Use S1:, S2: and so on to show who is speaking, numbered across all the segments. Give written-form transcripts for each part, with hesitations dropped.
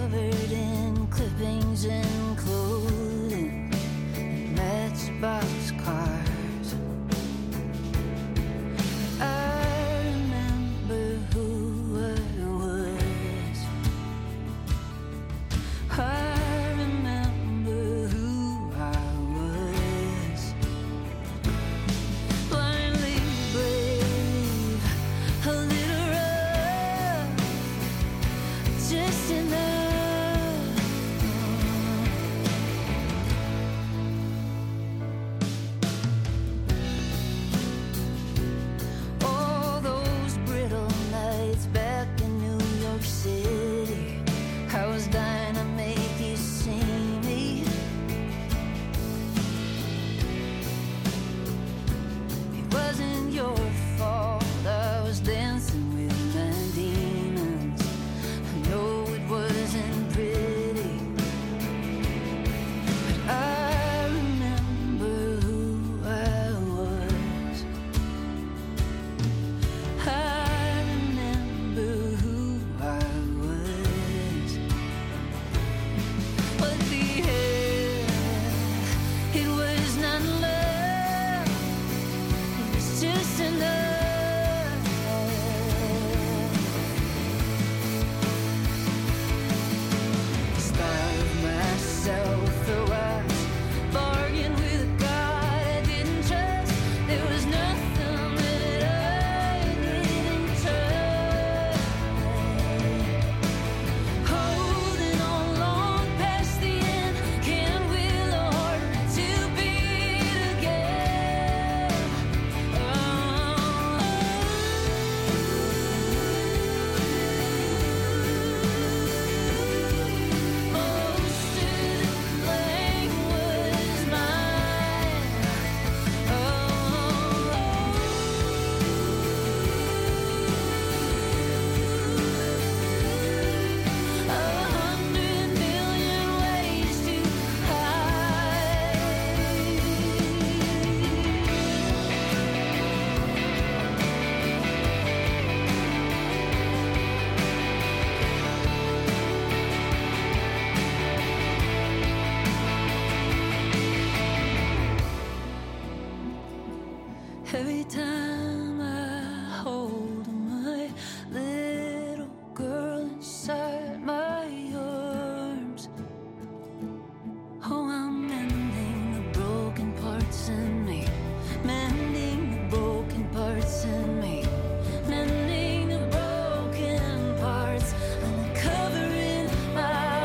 S1: covered in clippings and clothing and matchbox cars. I remember who I was. I remember who I was. Blindly brave, a little rough, just enough. All those brittle nights back in New York City, I was dying to make you see me. It wasn't your fault, I was dancing with my demons. I know it wasn't pretty, but I remember who I was. I remember who I was. But the hell, it was not love, it was just enough. Starved myself, though I bargained with God I didn't trust. There was nothing that I didn't try. Holding on long past the end, can't will a heart to beat again. Most of the blame was mine. A hundred million ways to hide. Every time I hold my little girl inside my arms, oh, I'm mending the broken parts in me, mending the broken parts in me, mending the broken parts, uncovering my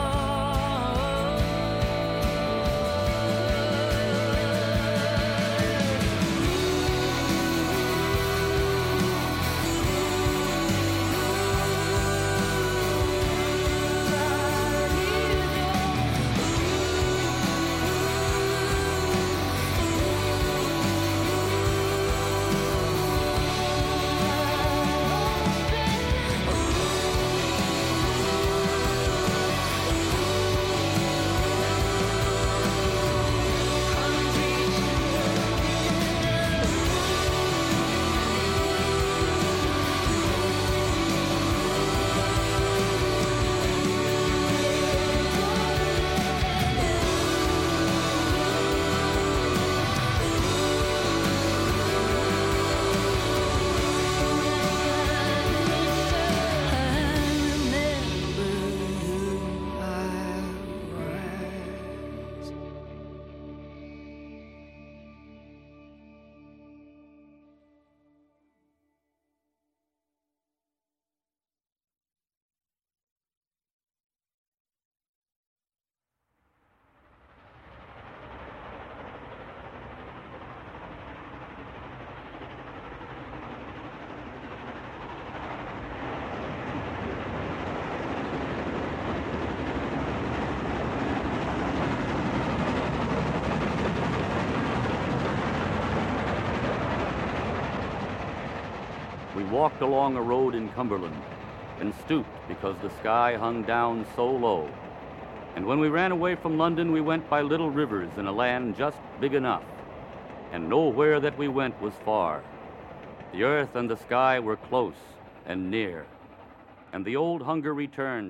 S2: We walked along a road in Cumberland and stooped because the sky hung down so low. And when we ran away from London, we went by little rivers in a land just big enough. And nowhere that we went was far. The earth and the sky were close and near. And the old hunger returned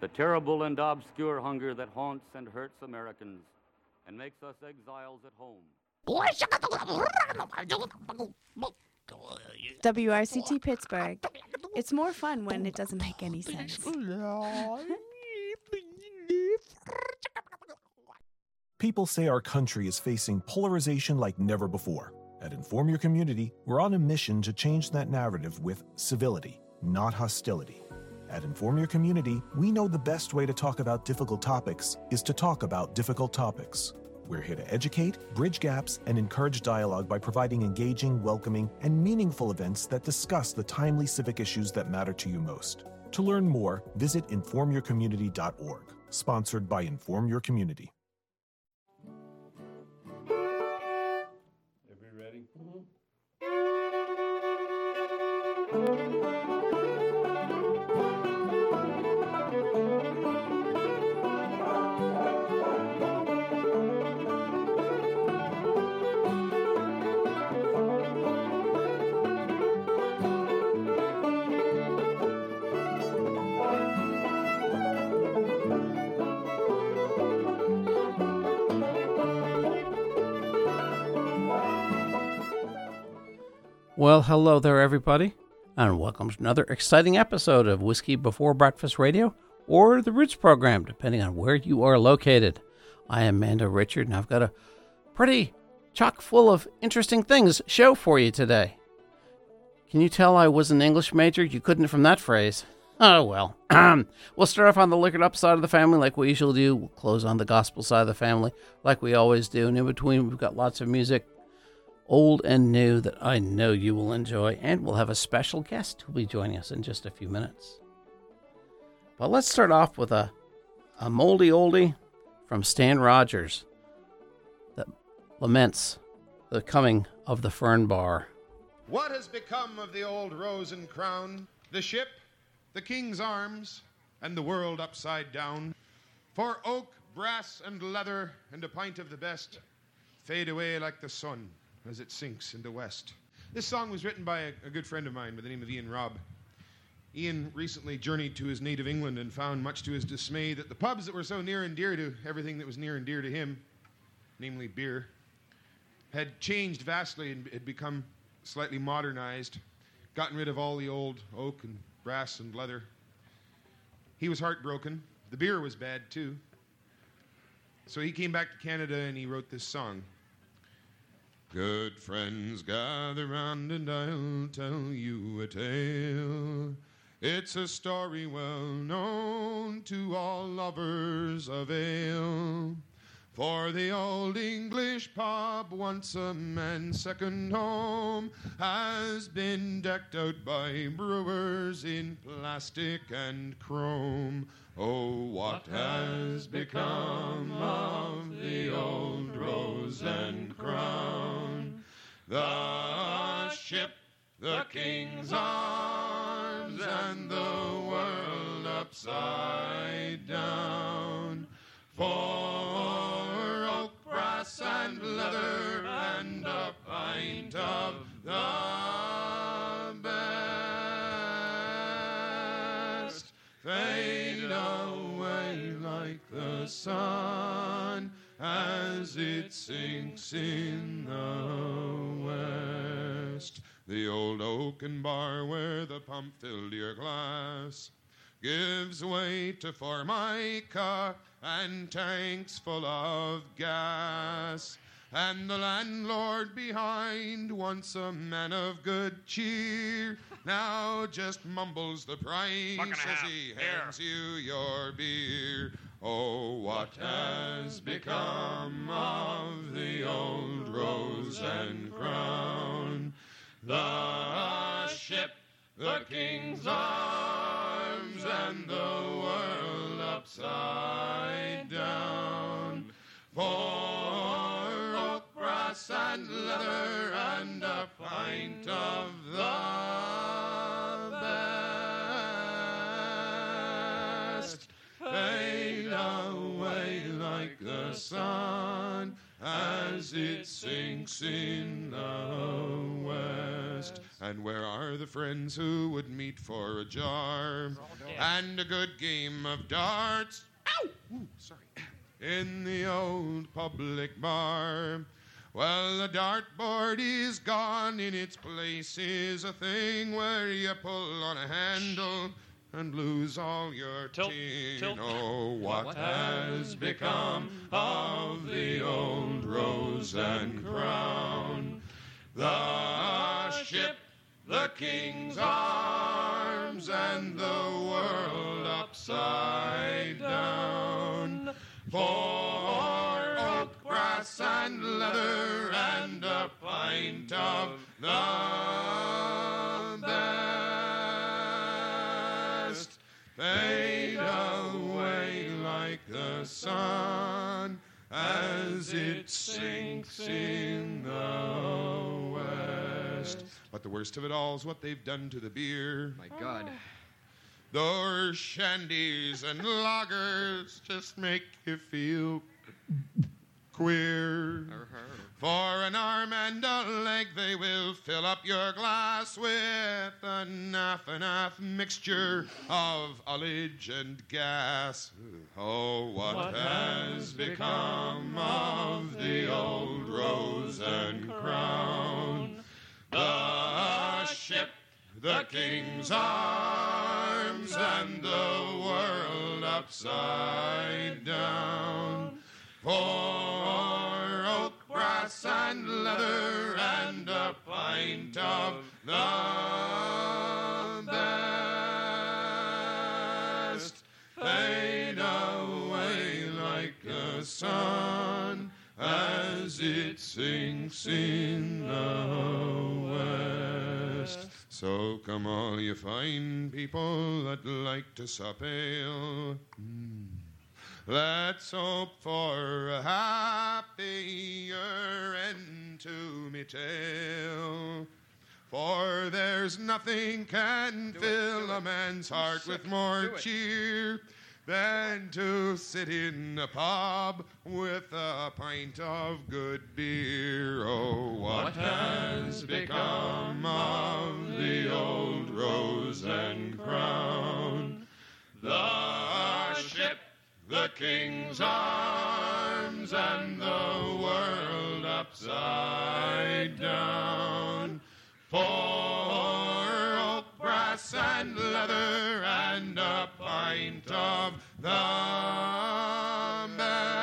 S2: the terrible and obscure hunger that haunts and hurts Americans and makes us exiles at home.
S3: WRCT Pittsburgh. It's more fun when it doesn't make any sense.
S4: People say our country is facing polarization like never before. At Inform Your Community, we're on a mission to change that narrative with civility, not hostility. At Inform Your Community, we know the best way to talk about difficult topics is to talk about difficult topics. We're here to educate, bridge gaps, and encourage dialogue by providing engaging, welcoming, and meaningful events that discuss the timely civic issues that matter to you most. To learn more, visit informyourcommunity.org. Sponsored by Inform Your Community.
S5: Ready?
S6: Well, hello there, everybody, and welcome to another exciting episode of Whiskey Before Breakfast Radio, or the Roots program, depending on where you are located. I am Mando Richard, and I've got a pretty chock full of interesting things show for you today. Can you tell I was an English major? You couldn't from that phrase. Oh, well. We'll start off on the liquored up side of the family like we usually do. We'll close on the gospel side of the family like we always do. And in between, we've got lots of music, old and new, that I know you will enjoy, and we'll have a special guest who'll be joining us in just a few minutes. But let's start off with a moldy oldie from Stan Rogers that laments the coming of the Fern Bar.
S7: What has become of the old Rose and Crown, the ship, the King's Arms, and the world upside down? For oak, brass, and leather, and a pint of the best, fade away like the sun as it sinks in the west. This song was written by a good friend of mine by the name of Ian Robb. Ian recently journeyed to his native England and found, much to his dismay, that the pubs that were so near and dear to everything that was near and dear to him, namely beer, had changed vastly and had become slightly modernized, gotten rid of all the old oak and brass and leather. He was heartbroken. The beer was bad, too. So he came back to Canada and he wrote this song. Good friends, gather round and I'll tell you a tale. It's a story well known to all lovers of ale. For the old English pub, once a man's second home, has been decked out by brewers in plastic and chrome. Oh, what has become of the old Rose and Crown? The ship, the King's Arms, and the world upside down. For oak, brass, and leather, and a pint of the best, fade away like the sun as it sinks in the west. The old oaken bar where the pump filled your glass gives way to formica and tanks full of gas. And the landlord behind, once a man of good cheer, now just mumbles the price as he hands you your beer. Oh, what has become of the old Rose and Crown? The ship, the King's Arms, and the world upside down. For oak, brass, and leather, and a pint of the best, fade away like the sun as it sinks in the west. And where are the friends who would meet for a jar and a good game of darts? Ow! Ooh, sorry. In the old public bar. Well, the dartboard is gone. In its place is a thing where you pull on a handle and lose all your tin. Oh, what has become of the old Rose and Crown? The ship, the King's Arms, and the world upside down. For oak, brass, and leather, and a pint of the best, fade away like the sun as it sinks in the west. But the worst of it all is what they've done to the beer.
S5: My God.
S7: Those shandies and lagers just make you feel queer. For an arm and a leg, they will fill up your glass with a naff mixture of ullage and gas. Oh, what has become of the old Rose and Crown? The ship, the King's Arms, and the world upside down. For oak, brass, and leather, and a pint of the best, fade away like the sun as it sinks in the west. So come all you fine people that like to sup ale. Let's hope for a happier end to me tale. For there's nothing can fill a man's heart with more cheer than to sit in a pub with a pint of good beer. Oh, what has become of the old Rose and Crown? The ship, the King's Arms, and the world upside down. For oak, brass, and leather, and a pint of the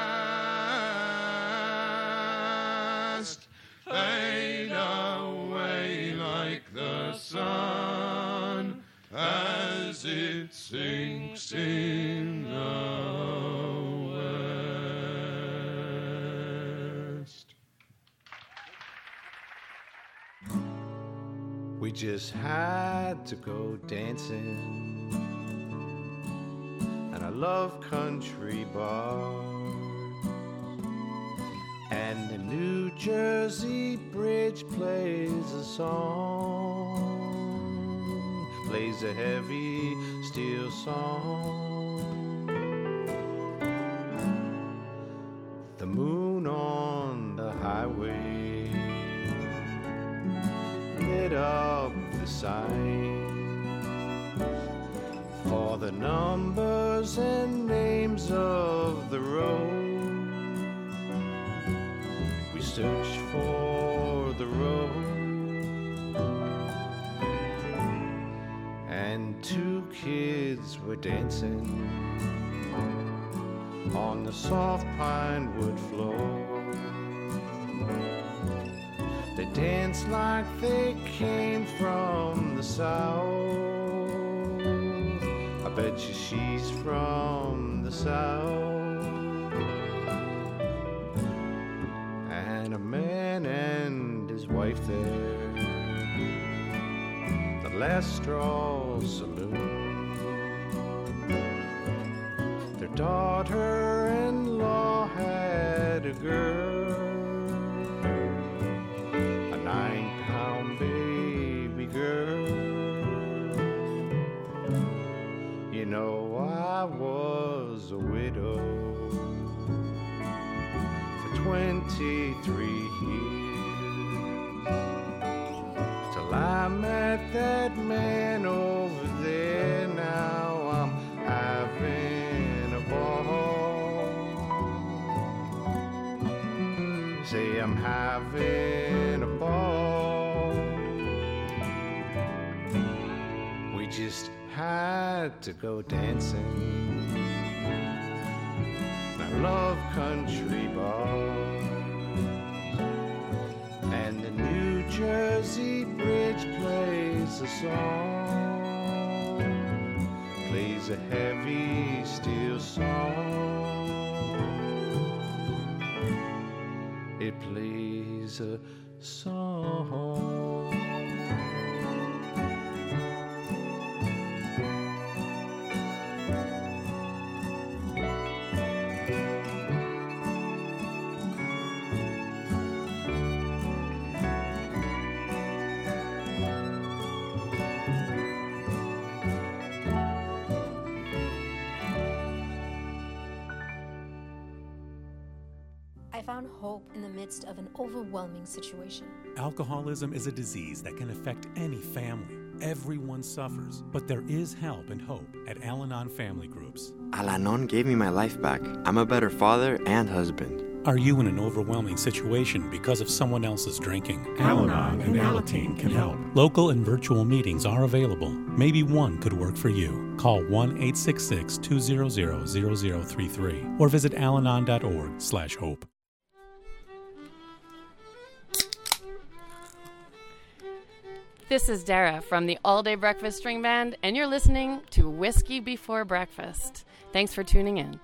S7: best, fade away like the sun as it sinks in the west.
S8: We just had to go dancing, and I love country bars. And the New Jersey Bridge plays a song, plays a heavy steel song. The moon on the highway lit up the signs for the numbers and names of the road. We searched for the road, and two kids were dancing on the soft pine wood floor. They dance like they came from the south. I bet you she's from the south. And a man and his wife there, the Last Straw Saloon. Their daughter-in-law had a girl, a 9-pound baby girl. You know, I was a widow for 23 years till I met having a ball. We just had to go dancing. I love country bars, and the New Jersey Bridge plays a song, plays a heavy steel song. It plays a song.
S5: I found hope in the midst of an overwhelming situation.
S9: Alcoholism is a disease that can affect any family. Everyone suffers, but there is help and hope at Al-Anon Family Groups.
S10: Al-Anon gave me my life back. I'm a better father and husband.
S9: Are you in an overwhelming situation because of someone else's drinking?
S11: Al-Anon and Alateen can help.
S9: Local and virtual meetings are available. Maybe one could work for you. Call 1-866-200-0033 or visit alanon.org/hope.
S12: This is Dara from the All Day Breakfast String Band, and you're listening to Whiskey Before Breakfast. Thanks for tuning in.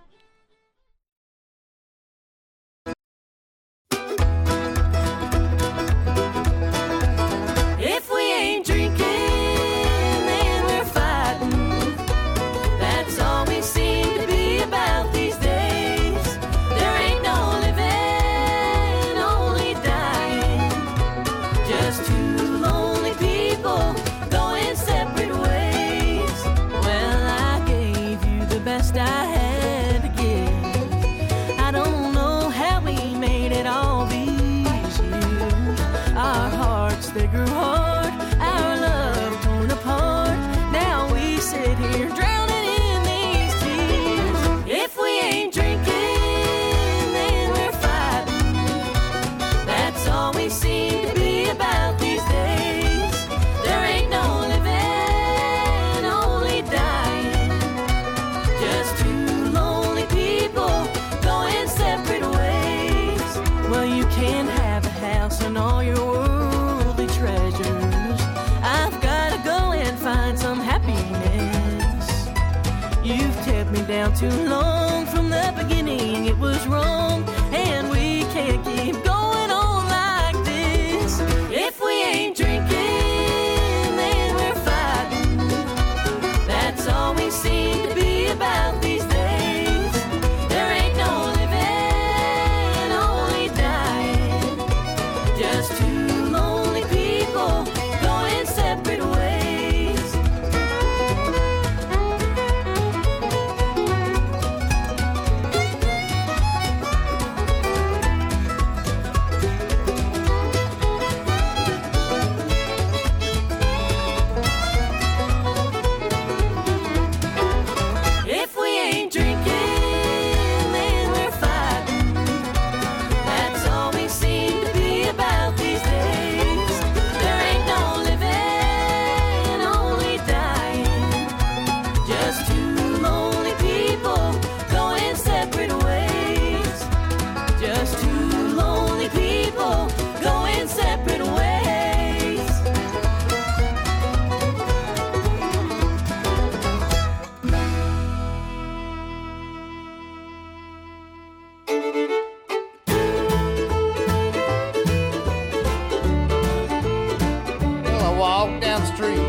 S1: If we ain't drinking, then we're fighting. That's all we seem to be about these days. There ain't no living, only dying. Just two lonely people going separate ways. Well, I gave you the best I had to give. I don't know how we made it all these years. Our hearts, they grew hard, our love torn apart. Now we sit here drowning in these tears. If we ain't drinking, then we're fighting. That's all we seem to be about these days. There ain't no living, only dying. Just two lonely people going separate ways. Well, you can have a house and all your worldly treasures. I've gotta go and find some happiness. You've kept me down too long. From the beginning it was wrong, and we can't keep going on like this. If we ain't drinking, then we're fighting. That's all we seem to be about these days. There ain't no living, only dying. Just two lonely people going separate ways. If we ain't drinking, then we're fighting. That's all we seem to be about these days. There ain't no living, only dying. Just two lonely people going separate ways. Just two lonely people going separate ways.
S8: Well, I walked down the street,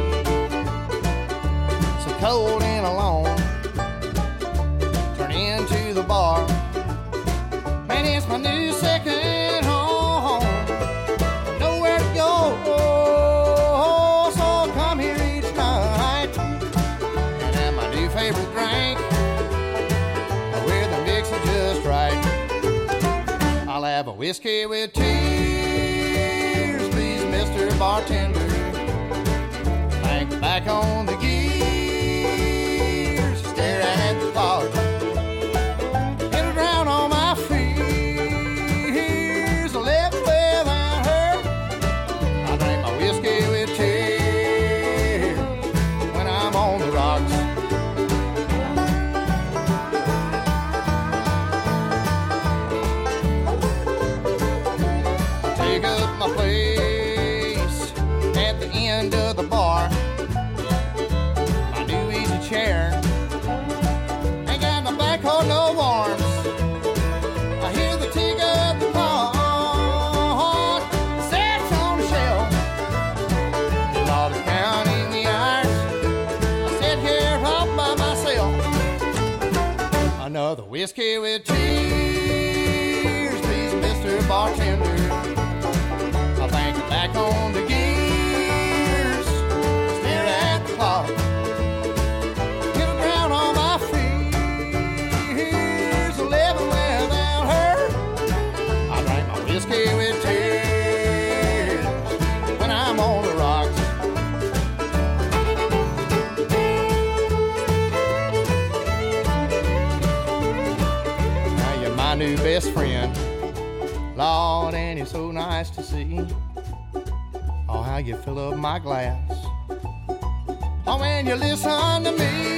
S8: so cold and alone. Turn into the bar, man, it's my new second home. Nowhere to go, so I'll come here each night and have my new favorite drink with the mix is just right. I'll have a whiskey with tears, please, Mr. Bartender. Bank back on the gears, stare at the clock. It'll drown all my fears. I left way another whiskey with tears, please, Mr. Bartender. I think I'm back on the gears, stare at the clock, get a ground on my feet. Here's 11 without her. I drink my whiskey with tears when I'm on the rocks. Now you're my new best friend, Lord, and you're so nice to see. Oh, how you fill up my glass. Oh, when you listen to me,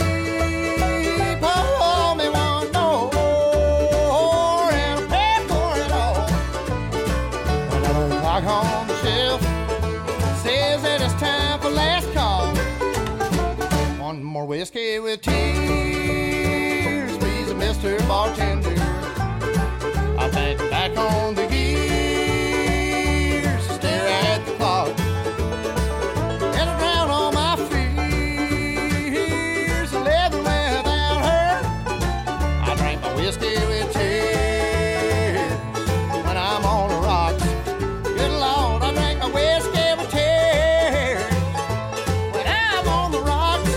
S8: pour me one more, and I'll pay for it all. When that old clock on the shelf says that it's time for last call. One more whiskey with tears, please, Mr. Bartender. I'll take it back on the gears, stare at the clock, get a ground on my feet. Here's 11 without her. I drink my whiskey with tears when I'm on the rocks. Good Lord, I drink my whiskey with tears when I'm on the rocks.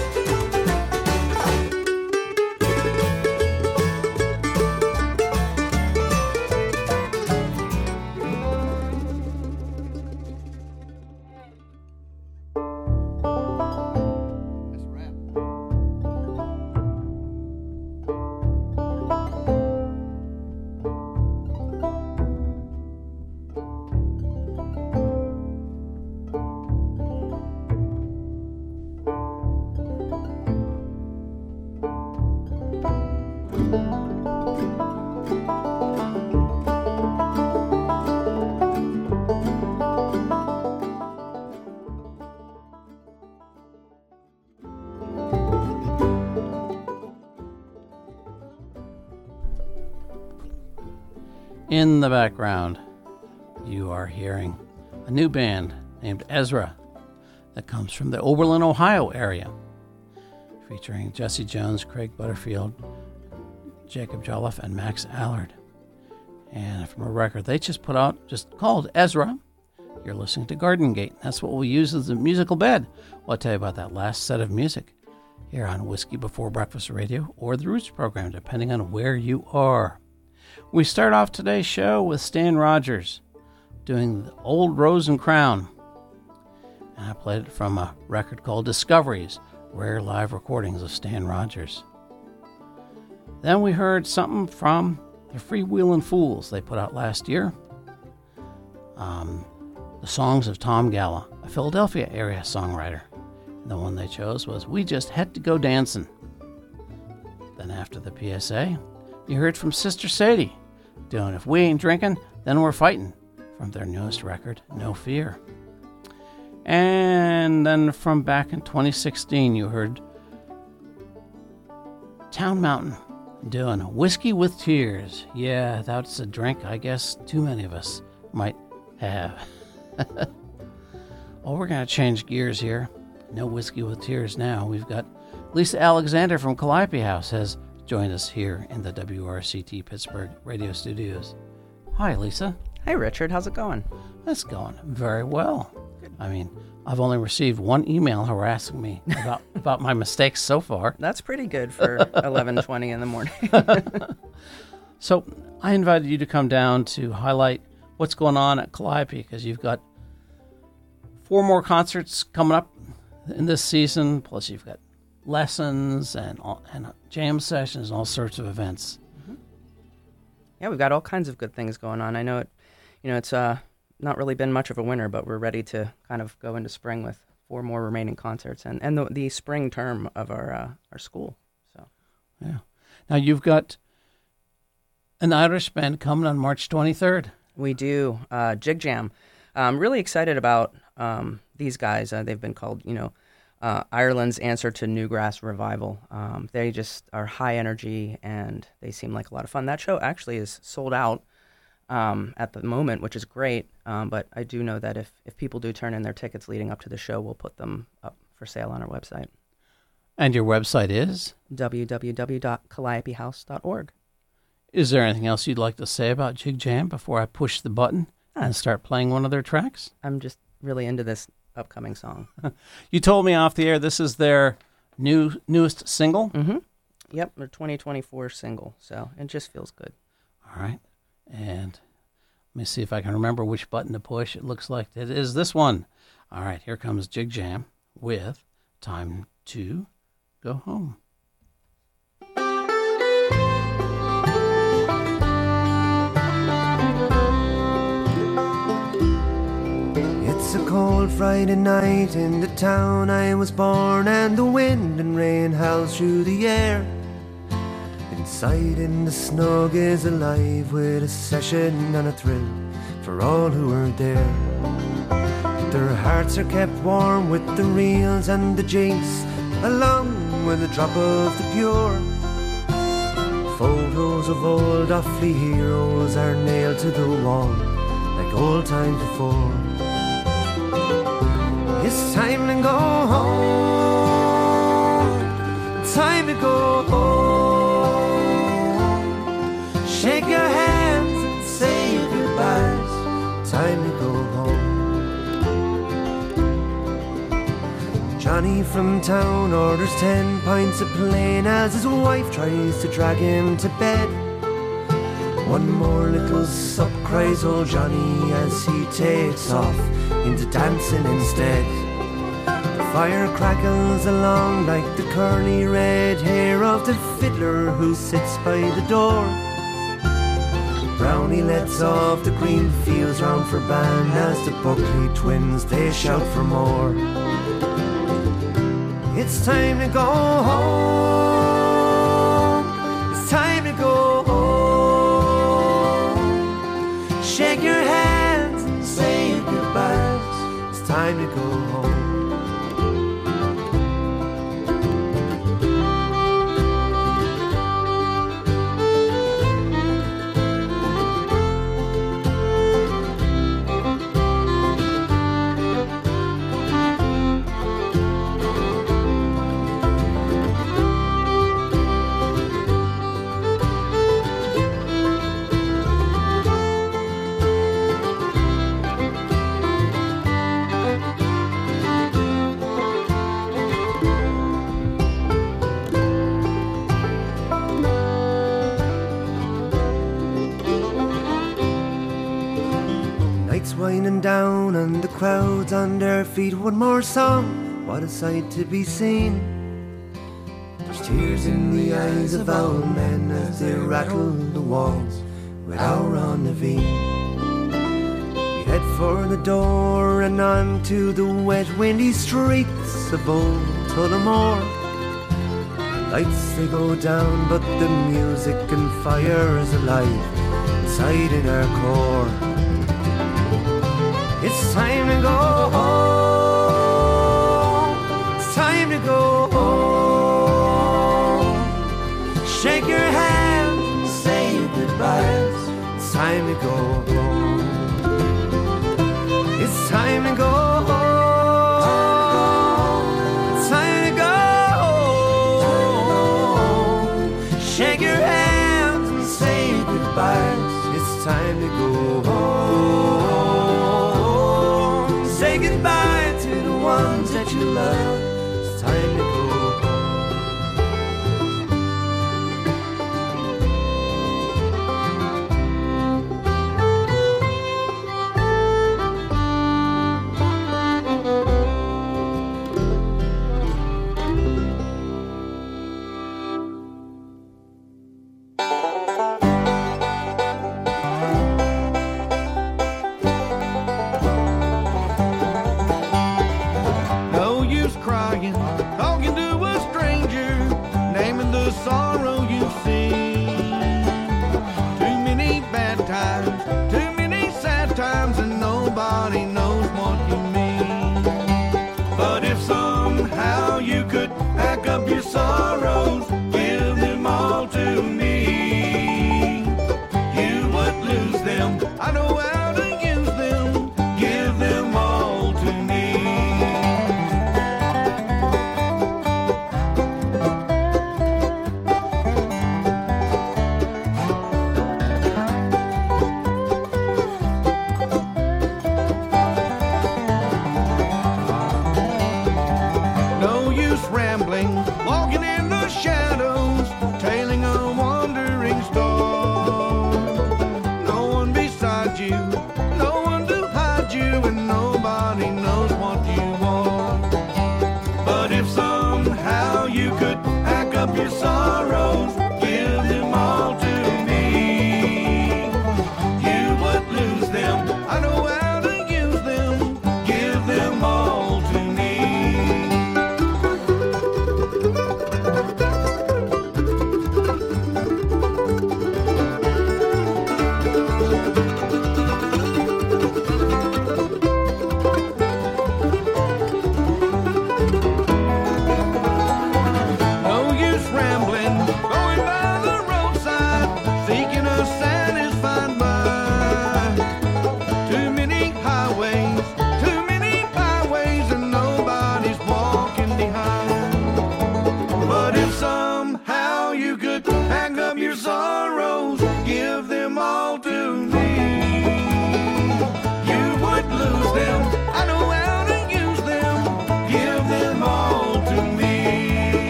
S6: In the background, you are hearing a new band named Ezra that comes from the Oberlin, Ohio area, featuring Jesse Jones, Craig Butterfield, Jacob Jolliffe, and Max Allard. And from a record they just put out, just called Ezra, you're listening to Garden Gate. That's what we use as a musical bed. Well, I'll tell you about that last set of music here on Whiskey Before Breakfast Radio or the Roots program, depending on where you are. We start off today's show with Stan Rogers doing the Old Rose and Crown. And I played it from a record called Discoveries, rare live recordings of Stan Rogers. Then we heard something from the Freewheelin' Fools they put out last year. The Songs of Tom Galla, a Philadelphia area songwriter. And the one they chose was We Just Had to Go Dancin'. Then after the PSA, you heard from Sister Sadie doing If We Ain't Drinking, Then We're Fighting from their newest record, No Fear. And then from back in 2016, you heard Town Mountain doing Whiskey with Tears. Yeah, that's a drink I guess too many of us might have. Well, we're going to change gears here. No Whiskey with Tears now. We've got Lisa Alexander from Calliope House has joined us here in the WRCT Pittsburgh radio studios. Hi, Lisa.
S13: Hi, Richard. How's it going?
S6: It's going very well. I mean, I've only received one email harassing me about my mistakes so far.
S13: That's pretty good for 11:20 in the morning.
S6: So I invited you to come down to highlight what's going on at Calliope, because you've got 4 more concerts coming up in this season, plus you've got lessons and jam sessions and all sorts of events.
S13: Mm-hmm. Yeah, we've got all kinds of good things going on. I know it's not really been much of a winter, but we're ready to kind of go into spring with 4 more remaining concerts and the spring term of our school. So,
S6: yeah. Now you've got an Irish band coming on March 23rd.
S13: We do. Jig Jam. I'm really excited about these guys. They've been called, Ireland's answer to Newgrass Revival. They just are high energy and they seem like a lot of fun. That show actually is sold out at the moment, which is great. But I do know that if people do turn in their tickets leading up to the show, we'll put them up for sale on our website.
S6: And your website is?
S13: www.calliopehouse.org.
S6: Is there anything else you'd like to say about Jig Jam before I push the button and start playing one of their tracks?
S13: I'm just really into this upcoming song.
S6: You told me off the air this is their newest single?
S13: Mm-hmm. Yep, their 2024 single, so it just feels good.
S6: All right, and let me see if I can remember which button to push. It looks like it is this one. All right, here comes Jig Jam with Time to Go Home.
S14: It's a cold Friday night in the town I was born, and the wind and rain howls through the air. Inside in the snug is alive with a session and a thrill for all who are there. Their hearts are kept warm with the reels and the jinx, along with a drop of the pure. Photos of old Offaly heroes are nailed to the wall like old times before. It's time to go home, time to go home. Shake your hands and say your goodbyes, time to go home. Johnny from town orders 10 pints of plain as his wife tries to drag him to bed. One more little sup, cries old Johnny as he takes off into dancing instead. The fire crackles along like the curly red hair of the fiddler who sits by the door. Brownie lets off the green fields round for band as the Buckley twins they shout for more. It's time to go home, it's time to go home. Shake your hands and say your goodbyes, it's time to go home. Winding down and the crowds on their feet. One more song, what a sight to be seen. There's tears in the eyes of our men as they rattle the walls with our on the V. We head for the door and on to the wet windy streets of old Tullamore. Lights they go down but the music and fire is alive inside in our core. It's time to go home, it's time to go home. Shake your hands and say your goodbyes, it's time to go home. It's time to go home, it's time to go home. Shake your hands and say your goodbyes, it's time to go home. Say goodbye to the ones that you love. It's time to go home.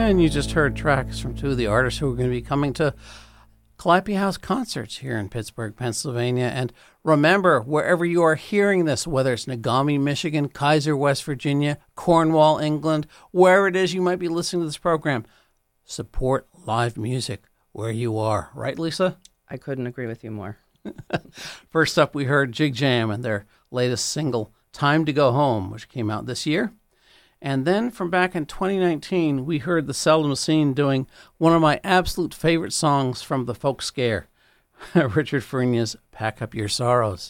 S6: And you just heard tracks from two of the artists who are going to be coming to Calliope House concerts here in Pittsburgh, Pennsylvania. And remember, wherever you are hearing this, whether it's Nagami, Michigan, Kaiser, West Virginia, Cornwall, England, wherever it is you might be listening to this program, support live music where you are. Right, Lisa?
S13: I couldn't agree with you more.
S6: First up, we heard Jig Jam and their latest single, Time to Go Home, which came out this year. And then from back in 2019, we heard the Seldom Seen doing one of my absolute favorite songs from the folk scare, Richard Farinia's Pack Up Your Sorrows.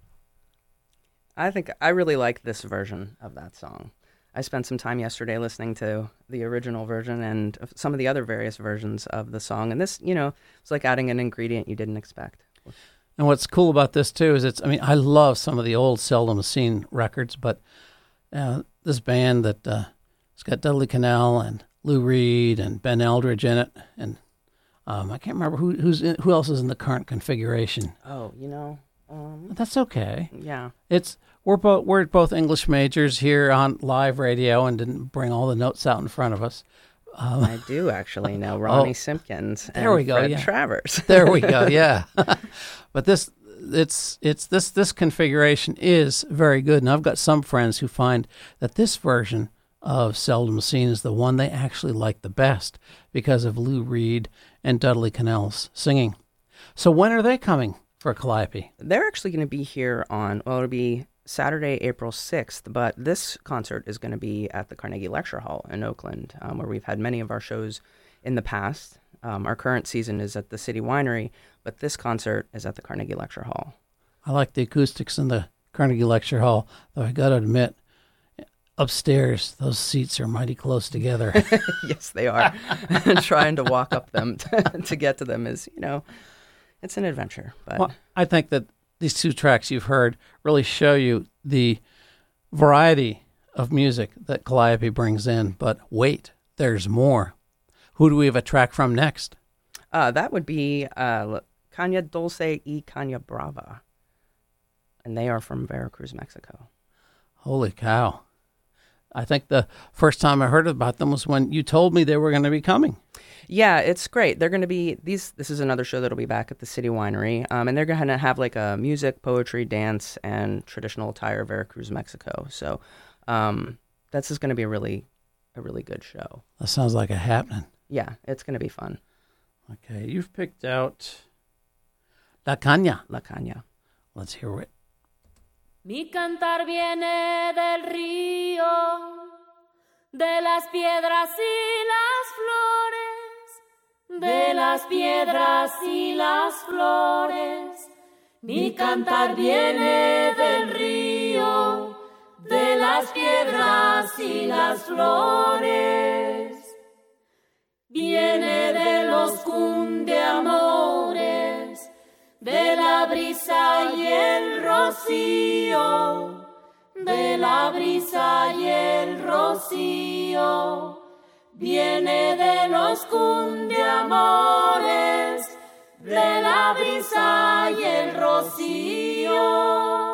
S13: I really like this version of that song. I spent some time yesterday listening to the original version and some of the other various versions of the song. And this, it's like adding an ingredient you didn't expect.
S6: And what's cool about this, too, is I love some of the old Seldom Seen records, but this band that it's got Dudley Connell and Lou Reed and Ben Eldridge in it, and I can't remember who else is in the current configuration.
S13: Oh,
S6: that's okay.
S13: Yeah,
S6: we're both English majors here on live radio and didn't bring all the notes out in front of us.
S13: I do actually know Ronnie Simpkins and
S6: there we go,
S13: Fred
S6: yeah.
S13: Travers.
S6: There we go, yeah. But this configuration is very good, and I've got some friends who find that this version of Seldom Seen is the one they actually like the best because of Lou Reed and Dudley Connell's singing. So when are they coming for Calliope?
S13: They're actually going to be here it'll be Saturday, April 6th, but this concert is going to be at the Carnegie Lecture Hall in Oakland, where we've had many of our shows in the past. Our current season is at the City Winery, but this concert is at the Carnegie Lecture Hall.
S6: I like the acoustics in the Carnegie Lecture Hall, though I got to admit, upstairs, those seats are mighty close together.
S13: Yes, they are. Trying to walk up them to get to them is, it's an adventure. But
S6: well, I think that these two tracks you've heard really show you the variety of music that Calliope brings in. But wait, there's more. Who do we have a track from next?
S13: That would be Caña Dulce y Caña Brava. And they are from Veracruz, Mexico. Holy
S6: cow. I think the first time I heard about them was when you told me they were going to be coming.
S13: Yeah, it's great. They're going to be, this is another show that'll be back at the City Winery. And they're going to have like a music, poetry, dance, and traditional attire Veracruz, Mexico. So this is going to be a really good show.
S6: That sounds like a happening.
S13: Yeah, it's going to be fun.
S6: Okay, you've picked out La Caña.
S13: La Caña.
S6: Let's hear it.
S1: Mi cantar viene del río, de las piedras y las flores, de las piedras y las flores. Mi cantar viene del río, de las piedras y las flores. Viene de los cundeamores, de la brisa y el rocío, de la brisa y el rocío. Viene de los cundeamores, de la brisa y el rocío.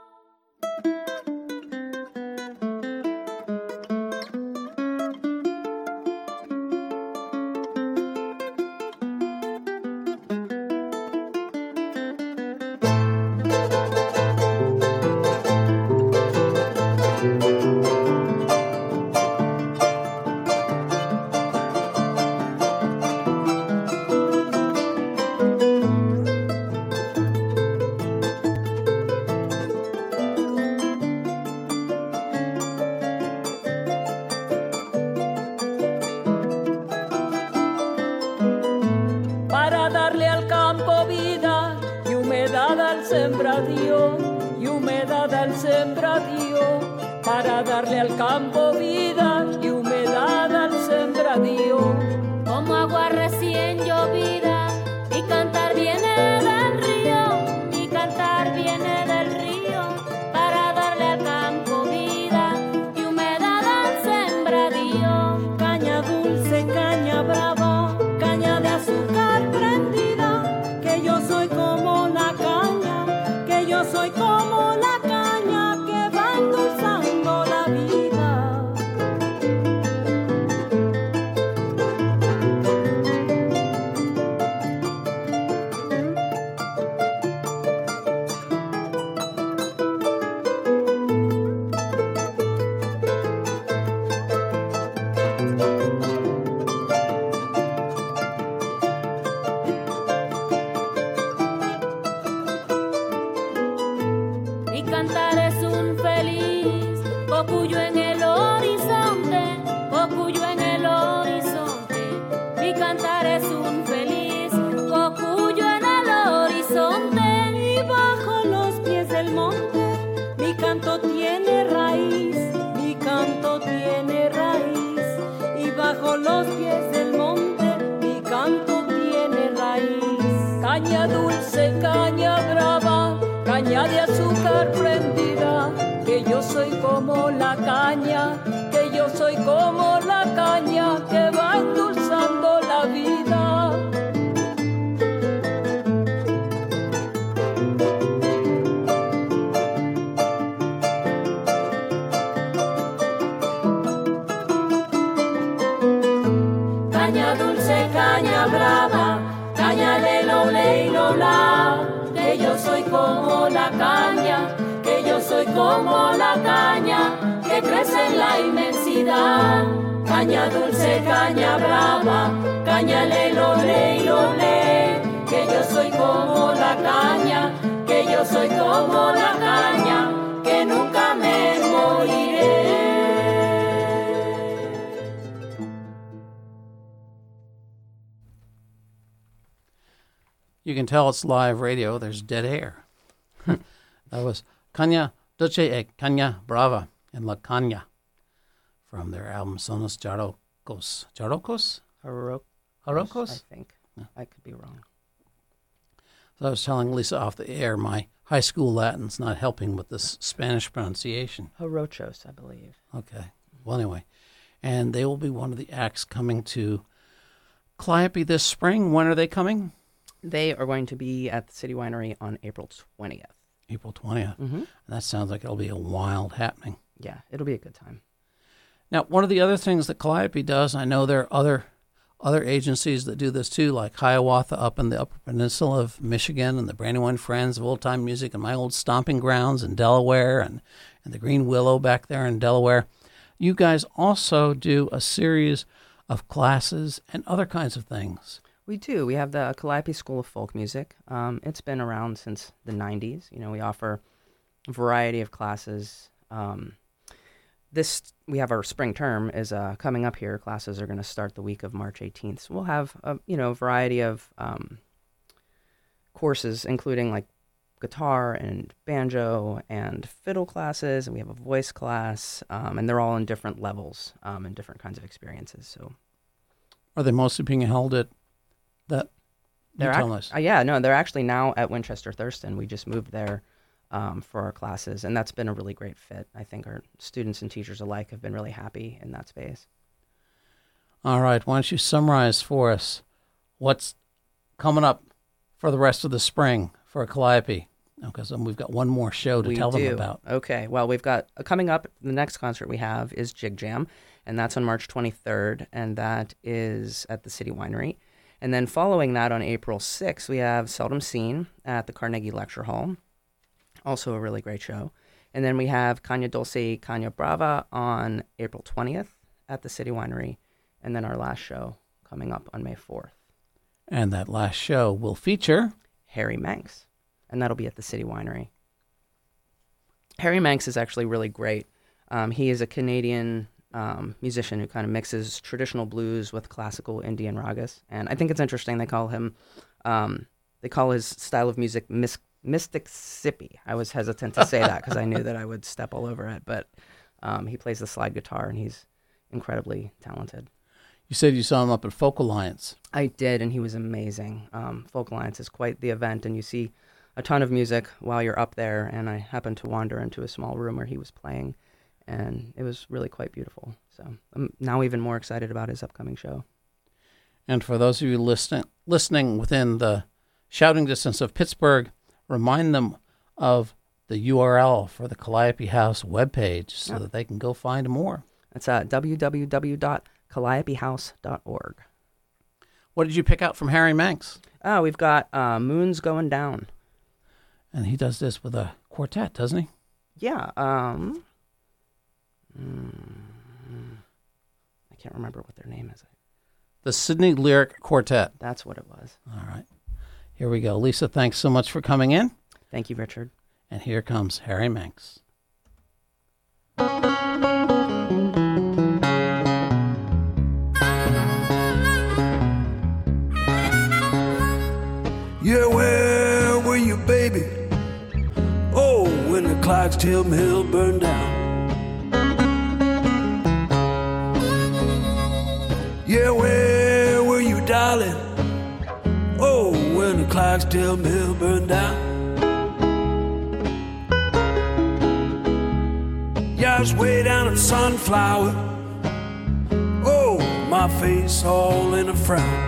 S15: Para darle al campo vida y humedad al sembradío.
S1: Como agua recién llovida, mi cantar viene del río, mi cantar viene del río. Para darle al campo vida y humedad al sembradío.
S15: Caña dulce, caña brava, caña de azúcar prendida, que yo soy como la caña, que yo soy como la caña que va endulzando la vida. tiene raíz y bajo los pies del monte mi canto tiene raíz. Caña dulce, caña brava, caña de azúcar prendida, que yo soy como la caña, que yo soy como la caña que va endulzando la vida. Caña dulce, caña brava, caña lelo, la, que yo soy como la caña, que yo soy como la caña que crece en la inmensidad. Caña dulce, caña brava, caña lelo, le, que yo soy como la caña, que yo soy como la caña, que nunca me moriré.
S6: You can tell it's live radio. There's dead air. That was Caña Dulce e Caña Brava in La Caña from their album Sonos Jarocos. Jarocos? Jarocos?
S13: I think. I could be wrong.
S6: So I was telling Lisa off the air, my high school Latin's not helping with this Spanish pronunciation.
S13: Jarochos, I believe.
S6: Okay. Well, anyway. And they will be one of the acts coming to Calliope this spring. When are they coming?
S13: They are going to be at the City Winery on April 20th.
S6: April 20th.
S13: Mm-hmm.
S6: And that sounds like it'll be a wild happening.
S13: Yeah, it'll be a good time.
S6: Now, one of the other things that Calliope does, I know there are other agencies that do this too, like Hiawatha up in the Upper Peninsula of Michigan and the Brandywine Friends of Old Time Music and my old stomping grounds in Delaware and the Green Willow back there in Delaware. You guys also do a series of classes and other kinds of things.
S13: We do. We have the Calliope School of Folk Music. It's been around since the 90s. You know, we offer a variety of classes. We have our spring term is coming up here. Classes are going to start the week of March 18th. So we'll have a variety of courses, including like guitar and banjo and fiddle classes, and we have a voice class, and they're all in different levels and different kinds of experiences. So,
S6: are they mostly being held at that?
S13: They're they're actually now at Winchester Thurston. We just moved there for our classes, and that's been a really great fit. I think our students and teachers alike have been really happy in that space.
S6: All right, why don't you summarize for us what's coming up for the rest of the spring for Calliope? Because we've got one more show to tell them about.
S13: Okay, well, we've got coming up, the next concert we have is Jig Jam, and that's on March 23rd, and that is at the City Winery. And then following that on April 6th, we have Seldom Seen at the Carnegie Lecture Hall. Also a really great show. And then we have Caña Dulce, Caña Brava on April 20th at the City Winery. And then our last show coming up on May 4th.
S6: And that last show will feature
S13: Harry Manx. And that'll be at the City Winery. Harry Manx is actually really great. He is a Canadian musician who kind of mixes traditional blues with classical Indian ragas. And I think it's interesting they call his style of music Mystic-sippy. I was hesitant to say that because I knew that I would step all over it, but he plays the slide guitar and he's incredibly talented.
S6: You said you saw him up at Folk Alliance.
S13: I did, and he was amazing. Folk Alliance is quite the event, and you see a ton of music while you're up there, and I happened to wander into a small room where he was playing, and it was really quite beautiful. So I'm now even more excited about his upcoming show.
S6: And for those of you listening within the shouting distance of Pittsburgh, remind them of the URL for the Calliope House webpage so that they can go find more.
S13: It's at www.calliopehouse.org.
S6: What did you pick out from Harry Manx?
S13: We've got Moon's Going Down.
S6: And he does this with a quartet, doesn't he?
S13: Yeah. I can't remember what their name is.
S6: The Sydney Lyric Quartet.
S13: That's what it was.
S6: All right. Here we go. Lisa, thanks so much for coming in.
S13: Thank you, Richard.
S6: And here comes Harry Manx.
S16: Yeah, where were you, baby? Oh, when the Clydesdale mill burned down. Yeah, where were you, darling? Oh, when the Clarksdale mill burned down. Yeah, I was way down at Sunflower. Oh, my face all in a frown.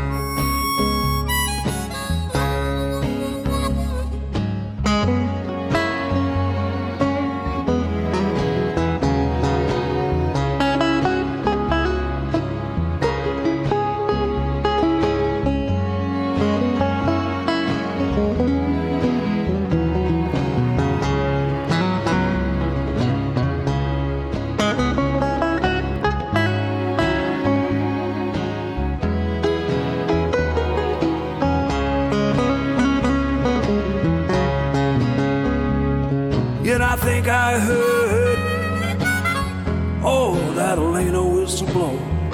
S16: Yet I think I heard, oh, that ain't no whistle blow.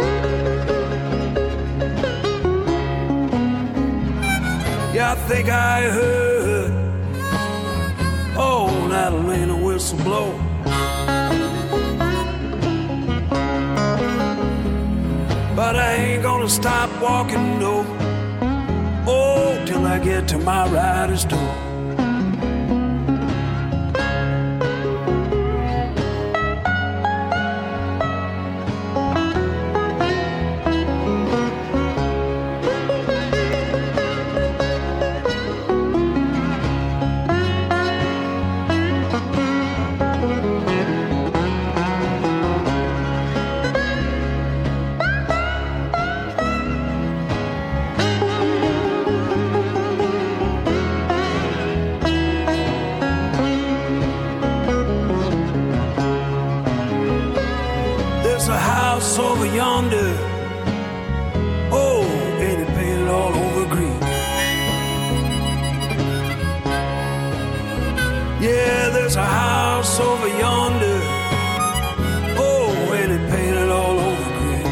S16: Yeah, I think I heard, oh, that ain't no whistle blow. But I ain't gonna stop walking, no, oh, till I get to my rider's door. There's a house over yonder. Oh, and it painted all over green. Yeah, there's a house over yonder. Oh, and it painted all over green.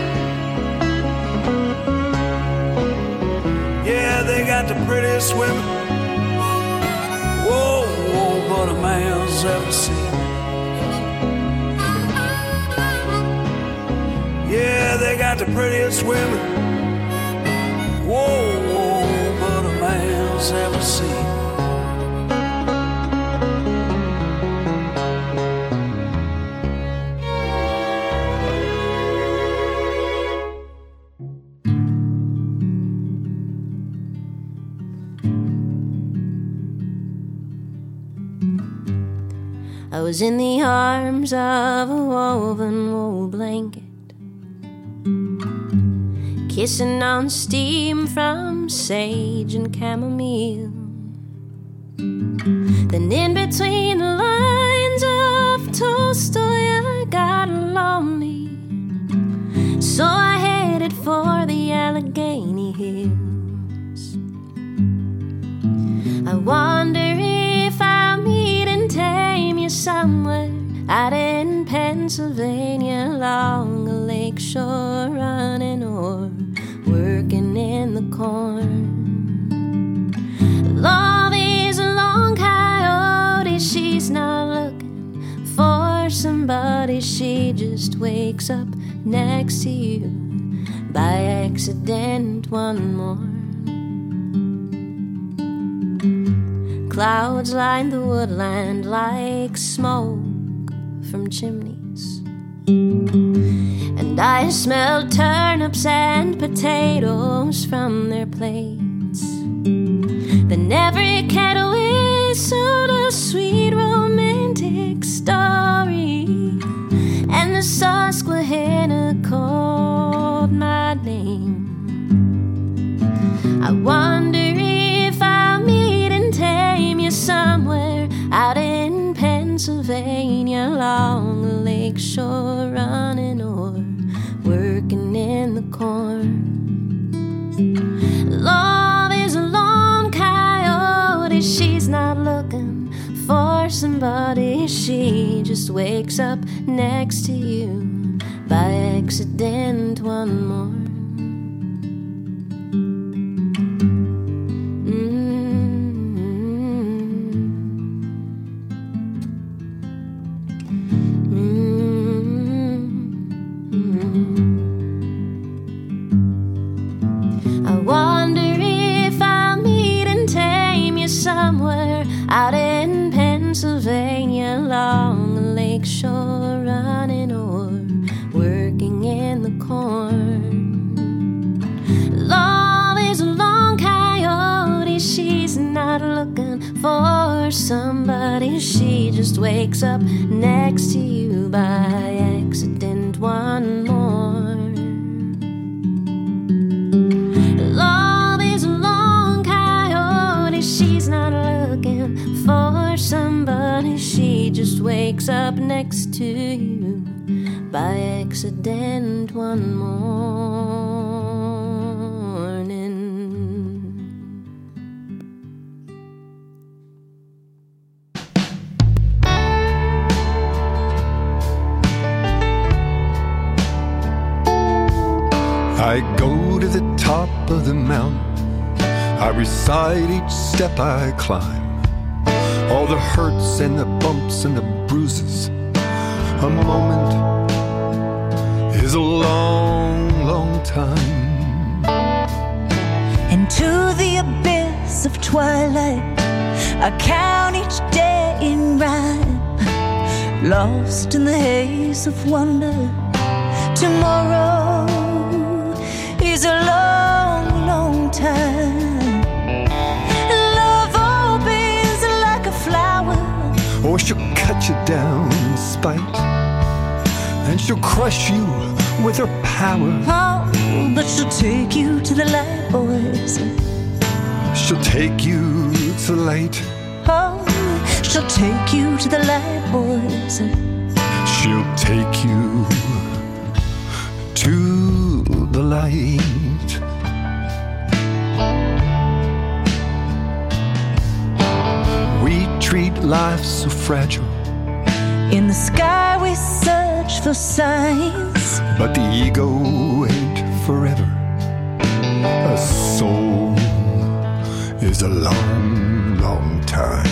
S16: Yeah, they got the prettiest women. Whoa, whoa, but a man's ever seen. Yeah, they got the prettiest women. Whoa, whoa, but a man's ever seen.
S17: I was in the arms of a woven wool blanket, kissing on steam from sage and chamomile. Then in between the lines of Tolstoy I got lonely, so I headed for the Allegheny Hills. I wonder if I'll meet and tame you somewhere out in Pennsylvania, along a lake shore, running or working in the corn. Love is a long coyote, she's not looking for somebody, she just wakes up next to you by accident one morn. Clouds line the woodland like smoke from chimneys, and I smelled turnips and potatoes from their plates. Then every kettle whistled a sweet romantic story, and the Susquehanna called my name. I wonder if I'll meet and tame you somewhere out in Pennsylvania, along the lake shore, running or working in the corn. Love is a lone coyote, she's not looking for somebody, she just wakes up next to you by accident one morning. just wakes up next to you by accident one morn. Love is a long coyote, she's not looking for somebody, she just wakes up next to you by accident one morning.
S18: I go to the top of the mountain, I recite each step I climb, all the hurts and the bumps and the bruises. A moment is a long, long time.
S19: Into the abyss of twilight, I count each day in rhyme, lost in the haze of wonder. Tomorrow is a long, long time. Love opens like a flower,
S18: or she'll cut you down in spite, and she'll crush you with her power.
S19: Oh, but she'll take you to the light, boys.
S18: She'll take you to the light.
S19: Oh, she'll take you to the light, boys.
S18: She'll take you to the light. We treat life so fragile.
S19: In the sky we search for signs,
S18: but the ego ain't forever. A soul is a long, long time.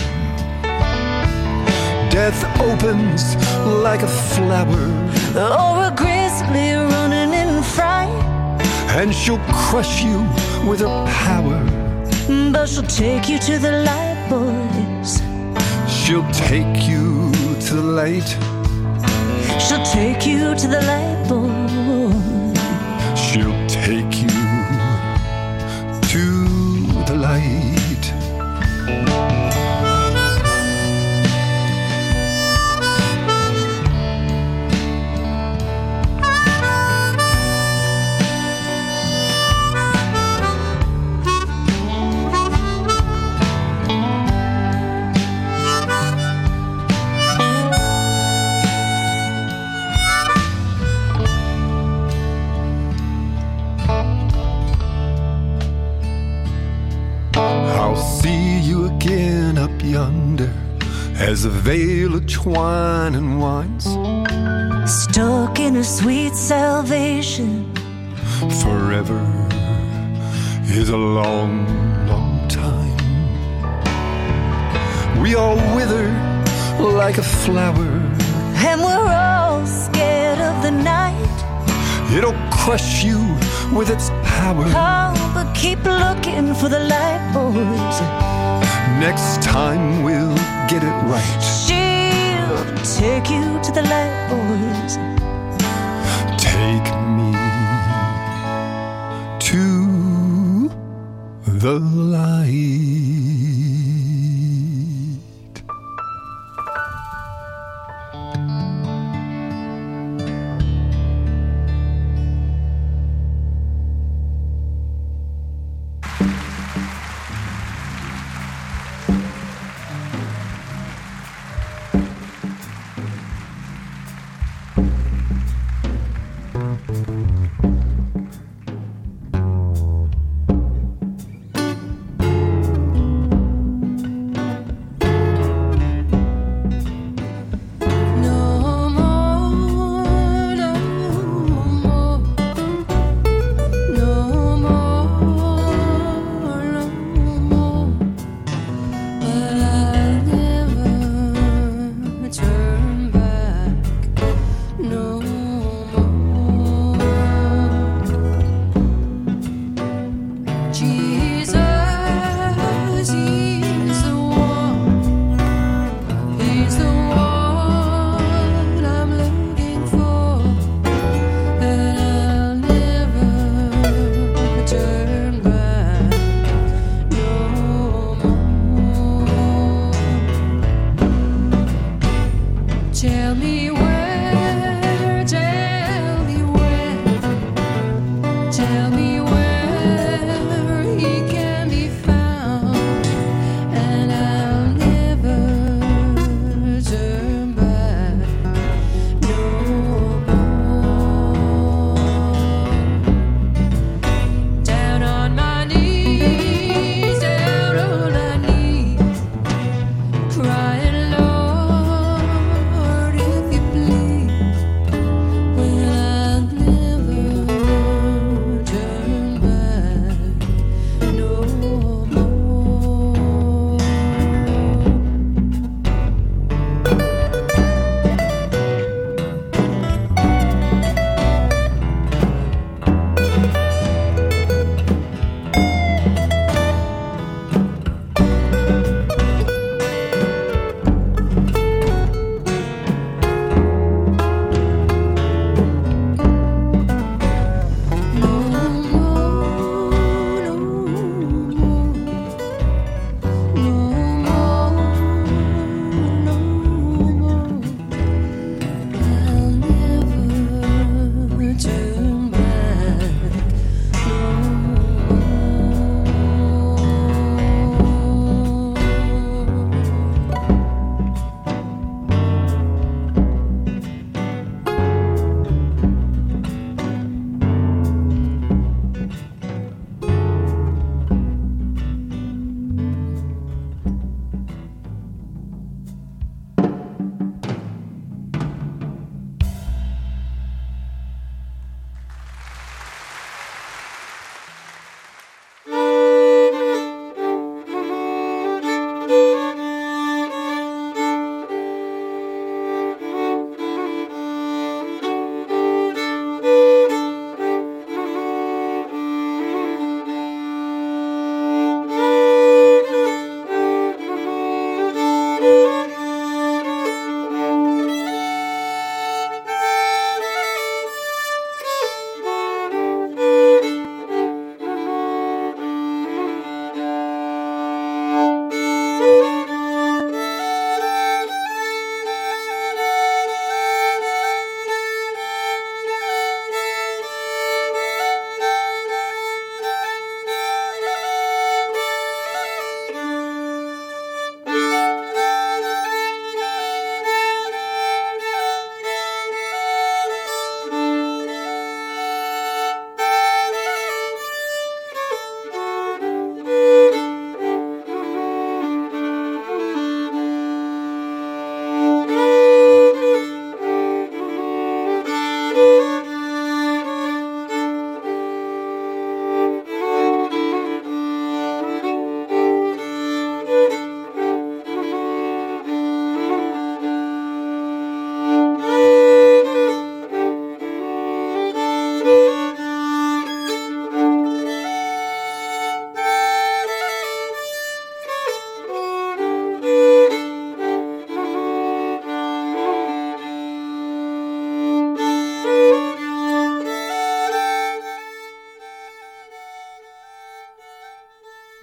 S18: Death opens like a flower,
S19: or a grizzly running in fright,
S18: and she'll crush you with her power.
S19: But she'll take you to the light, boys.
S18: She'll take you to the light.
S19: She'll take you to the light, boys.
S18: She'll take you to the light. Yonder, as a veil of twine and winds,
S19: stuck in a sweet salvation.
S18: Forever is a long, long time. We all wither like a flower,
S19: and we're all scared of the night.
S18: It'll crush you with its power.
S19: Oh, but keep looking for the light, boys.
S18: Next time we'll get it right.
S19: She'll take you to the light, boys.
S18: Take me to the light.
S17: No more.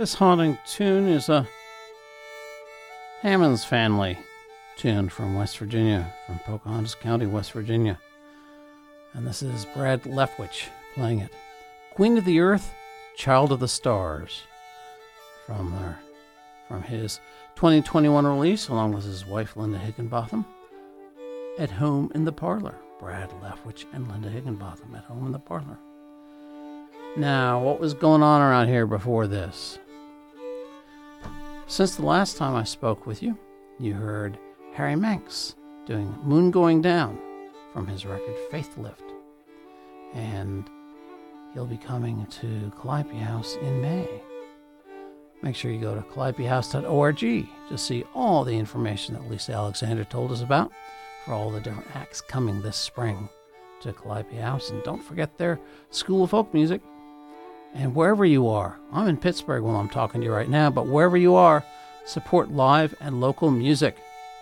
S6: This haunting tune is a Hammonds family tune from West Virginia, from Pocahontas County, West Virginia. And this is Brad Leftwich playing it. Queen of the Earth, Child of the Stars, from his 2021 release, along with his wife Linda Higginbotham, At Home in the Parlor. Brad Leftwich and Linda Higginbotham, At Home in the Parlor. Now, what was going on around here before this? Since the last time I spoke with you, you heard Harry Manx doing Moon Going Down from his record Faith Lift. And he'll be coming to Calliope House in May. Make sure you go to calliopehouse.org to see all the information that Lisa Alexander told us about for all the different acts coming this spring to Calliope House. And don't forget their School of Folk Music. And wherever you are, I'm in Pittsburgh while I'm talking to you right now, but wherever you are, support live and local music.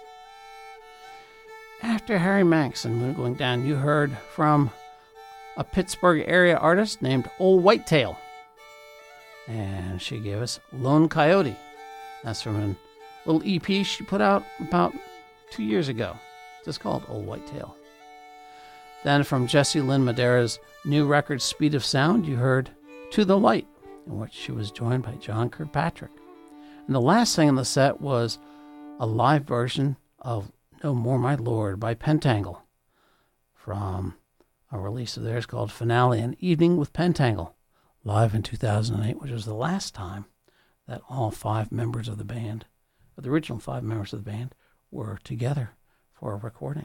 S6: After Harry Manx and Moon Going Down, you heard from a Pittsburgh area artist named Old Whitetail. And she gave us Lone Coyote. That's from a little EP she put out about 2 years ago, just called Old Whitetail. Then from Jessie Lynn Madera's new record Speed of Sound, you heard To the Light, in which she was joined by John Kirkpatrick. And the last thing in the set was a live version of No More My Lord by Pentangle, from a release of theirs called Finale, An Evening with Pentangle, live in 2008, which was the last time that all 5 members of the band, or the original 5 members of the band, were together for a recording.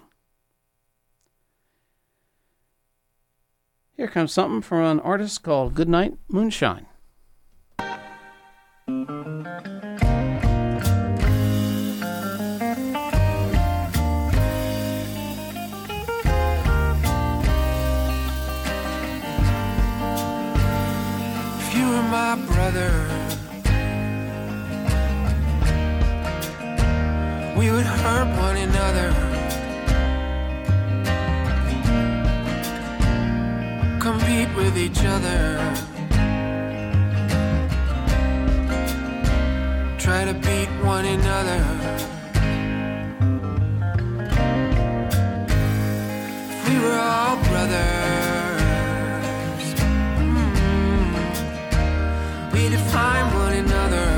S6: Here comes something from an artist called Goodnight Moonshine.
S20: If you were my brother, we would hurt one another, compete with each other, try to beat one another. If we were all brothers, we define one another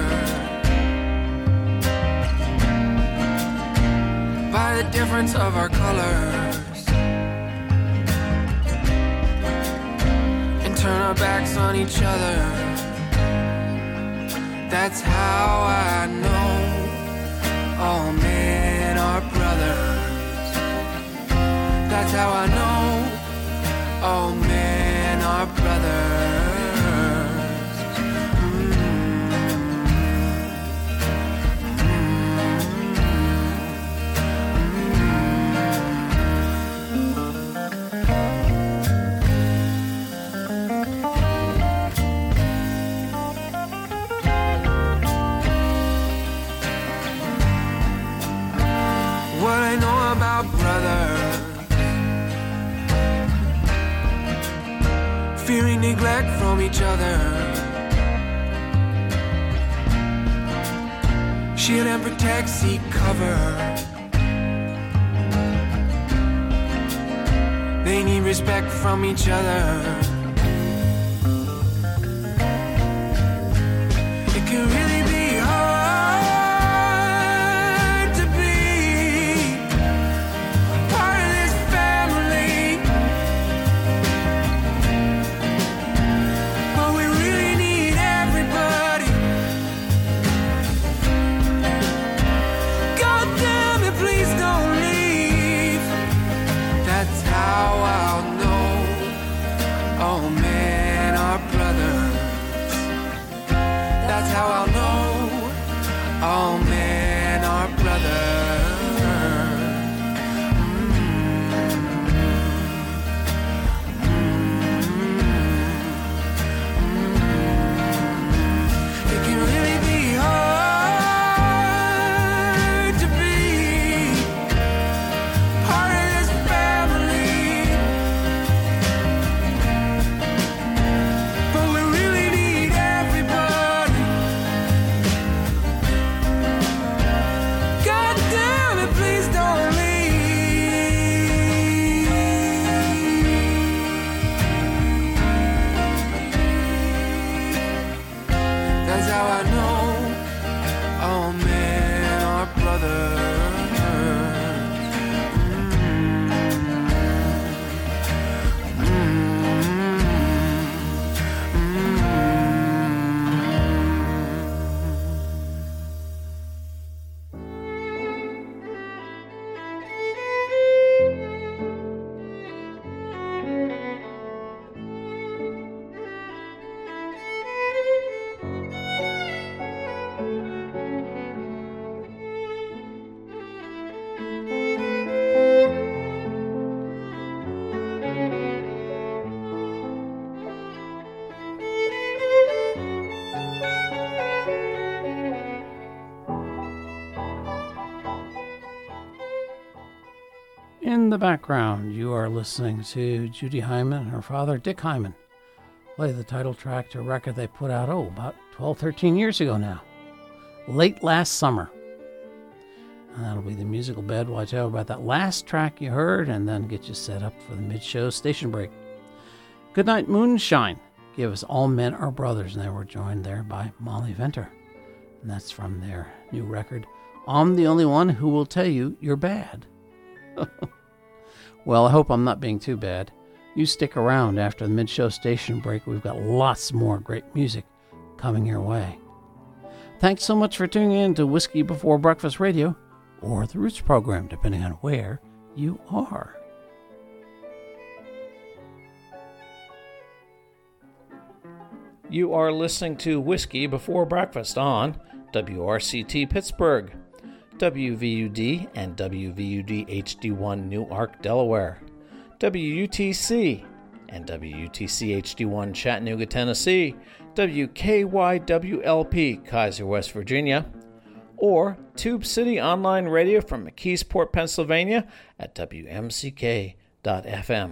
S20: by the difference of our colors, turn our backs on each other. That's how I know all men are brothers. That's how I know all men are brothers. Fearing neglect from each other, shield and protect, seek cover. They need respect from each other. It can really be hard to be part of this family. How I'll know all men are brothers. That's how I'll know all men are brothers. It can really be hard to be part of this family.
S6: In the background, you are listening to Judy Hyman and her father, Dick Hyman, play the title track to a record they put out, about 12, 13 years ago now. Late Last Summer. And that'll be the musical bed while I tell you about that last track you heard and then get you set up for the mid-show station break. Goodnight Moonshine gave us All Men Are Brothers, and they were joined there by Molly Venter. And that's from their new record, I'm the Only One Who Will Tell You You're Bad. Well, I hope I'm not being too bad. You stick around after the mid-show station break. We've got lots more great music coming your way. Thanks so much for tuning in to Whiskey Before Breakfast Radio, or the Roots program, depending on where you are. You are listening to Whiskey Before Breakfast on WRCT Pittsburgh, WVUD and WVUD HD1 Newark, Delaware, WUTC and WUTC HD1 Chattanooga, Tennessee, WKYWLP Kaiser, West Virginia, or Tube City Online Radio from McKeesport, Pennsylvania at WMCK.FM.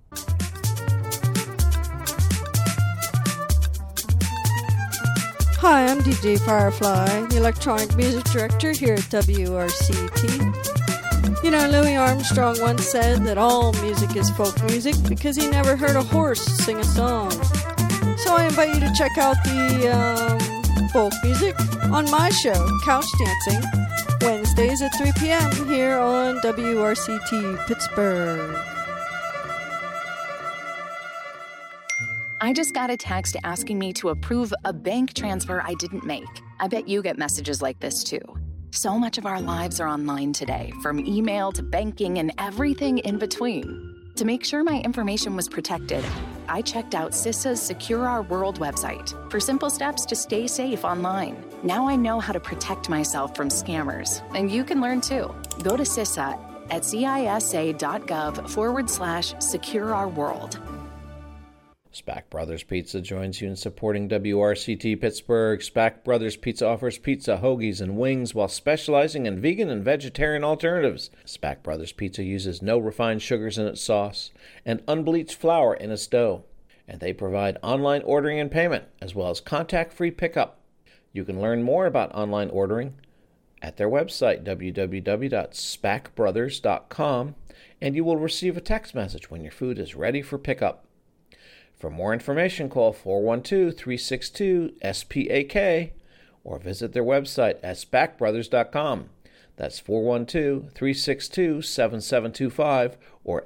S21: Hi, I'm DJ Firefly, the electronic music director here at WRCT. You know, Louis Armstrong once said that all music is folk music because he never heard a horse sing a song. So I invite you to check out the folk music on my show, Couch Dancing, Wednesdays at 3 p.m. here on WRCT Pittsburgh.
S22: I just got a text asking me to approve a bank transfer I didn't make. I bet you get messages like this too. So much of our lives are online today, from email to banking and everything in between. To make sure my information was protected, I checked out CISA's Secure Our World website for simple steps to stay safe online. Now I know how to protect myself from scammers, and you can learn too. Go to CISA at cisa.gov/secure-our-world.
S6: Spack Brothers Pizza joins you in supporting WRCT Pittsburgh. Spack Brothers Pizza offers pizza, hoagies, and wings while specializing in vegan and vegetarian alternatives. Spack Brothers Pizza uses no refined sugars in its sauce and unbleached flour in its dough. And they provide online ordering and payment, as well as contact-free pickup. You can learn more about online ordering at their website, www.spackbrothers.com, and you will receive a text message when your food is ready for pickup. For more information, call 412-362-SPAK or visit their website at spackbrothers.com. That's 412-362-7725 or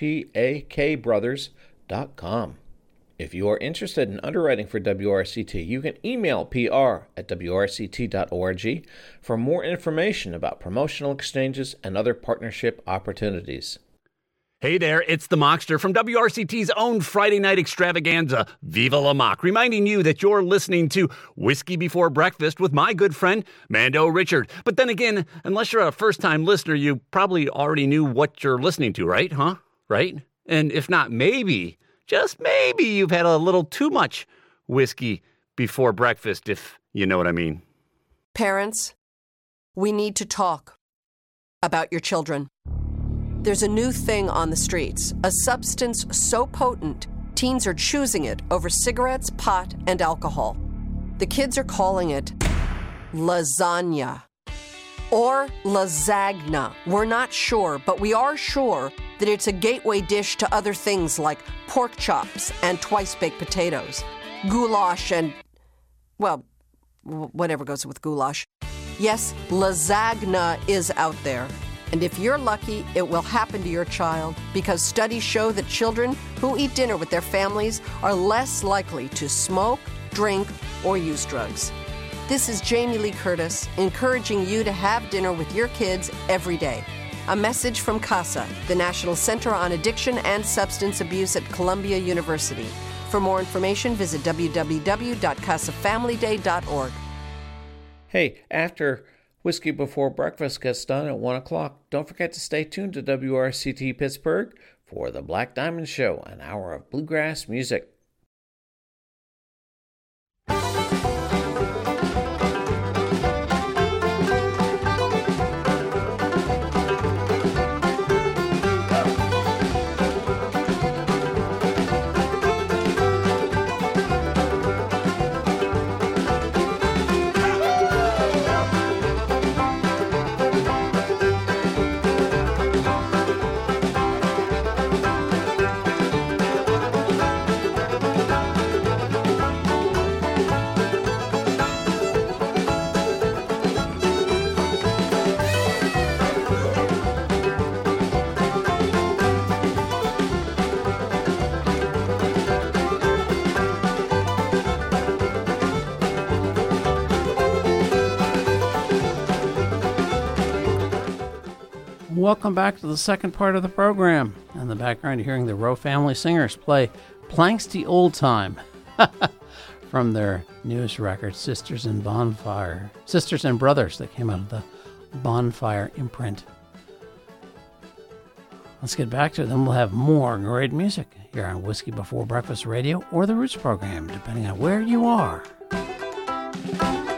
S6: spakbrothers.com. If you are interested in underwriting for WRCT, you can email pr@wrct.org for more information about promotional exchanges and other partnership opportunities.
S23: Hey there, it's the Mockster from WRCT's own Friday night extravaganza, Viva La Mock, reminding you that you're listening to Whiskey Before Breakfast with my good friend, Mando Richard. But then again, unless you're a first-time listener, you probably already knew what you're listening to, right? Right? And if not, maybe, just maybe, you've had a little too much whiskey before breakfast, if you know what I mean.
S24: Parents, we need to talk about your children. There's a new thing on the streets, a substance so potent, teens are choosing it over cigarettes, pot, and alcohol. The kids are calling it lasagna or lasagna. We're not sure, but we are sure that it's a gateway dish to other things like pork chops and twice-baked potatoes, goulash and, well, whatever goes with goulash. Yes, lasagna is out there. And if you're lucky, it will happen to your child because studies show that children who eat dinner with their families are less likely to smoke, drink, or use drugs. This is Jamie Lee Curtis encouraging you to have dinner with your kids every day. A message from CASA, the National Center on Addiction and Substance Abuse at Columbia University. For more information, visit www.casafamilyday.org.
S6: Hey, after Whiskey Before Breakfast gets done at 1 o'clock, don't forget to stay tuned to WRCT Pittsburgh for the Black Diamond Show, an hour of bluegrass music. Welcome back to the second part of the program. In the background, you're hearing the Rowe Family Singers play Planxty Old Time from their newest record, Sisters and Bonfire. Sisters and Brothers, that came out of the Bonfire imprint. Let's get back to it, then we'll have more great music here on Whiskey Before Breakfast Radio or the Roots program, depending on where you are.